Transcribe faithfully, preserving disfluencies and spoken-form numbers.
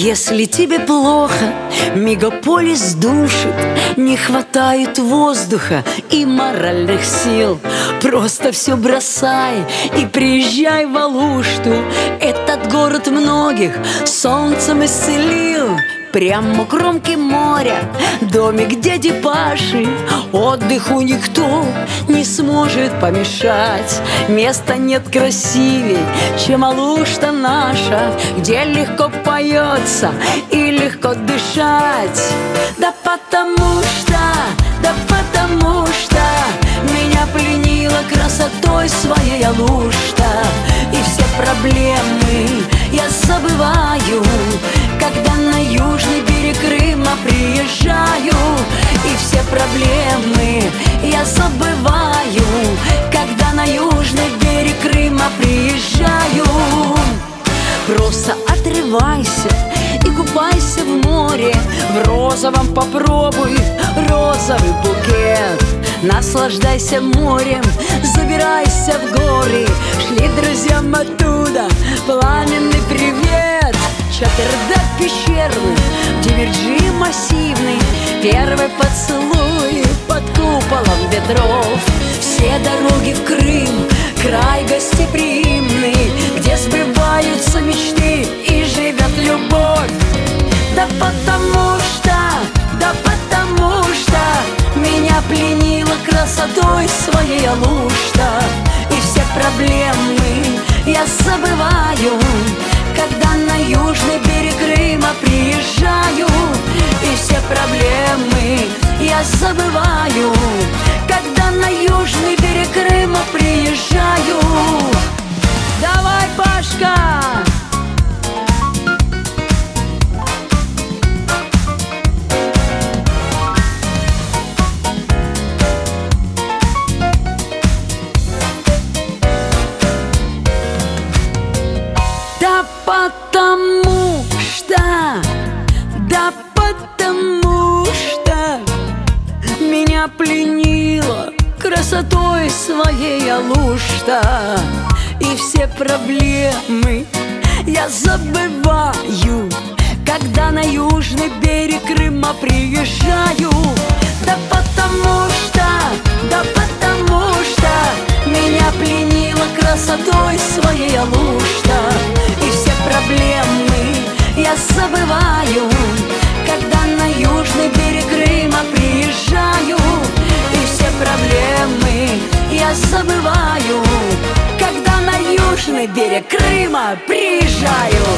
Если тебе плохо, мегаполис душит, не хватает воздуха и моральных сил, просто все бросай и приезжай в Алушту. Этот город многих солнцем исцелил. Прямо у кромки моря домик дяди Паши, отдыху никто не сможет помешать. Места нет красивей, чем Алушта наша, где легко поется и легко дышать. Да потому что, да потому что меня пленила красотой своей Алушта. И все проблемы я забываю, когда на южный берег Крыма приезжаю. И все проблемы я забываю, когда на южный берег Крыма приезжаю. Просто отрывайся и купайся в море, в розовом попробуй розовый букет. Наслаждайся морем, забирайся в горы. Шли друзьям оттуда пламенный привет. Чатырдак пещерный, Демирджи массивный, первый поцелуй под куполом ветров. Все дороги в Крым, край гостеприимный, где сбываются мечты и живет любовь. Да потому что, да потому что меня пленила красотой своей Алушта. И все проблемы я забываю, когда на южный берег Крыма приезжаю. И все проблемы я забываю, когда на южный берег Крыма приезжаю. Давай, Пашка! Да потому что, да потому что меня пленила красотой своей Алушта. И все проблемы я забываю, когда на южный берег Крыма приезжаю. Да потому что, да потому что меня пленила красотой своей Алушта. И все проблемы я забываю, когда на южный берег Крыма приезжаю. И все проблемы я забываю, когда на южный берег Крыма приезжаю.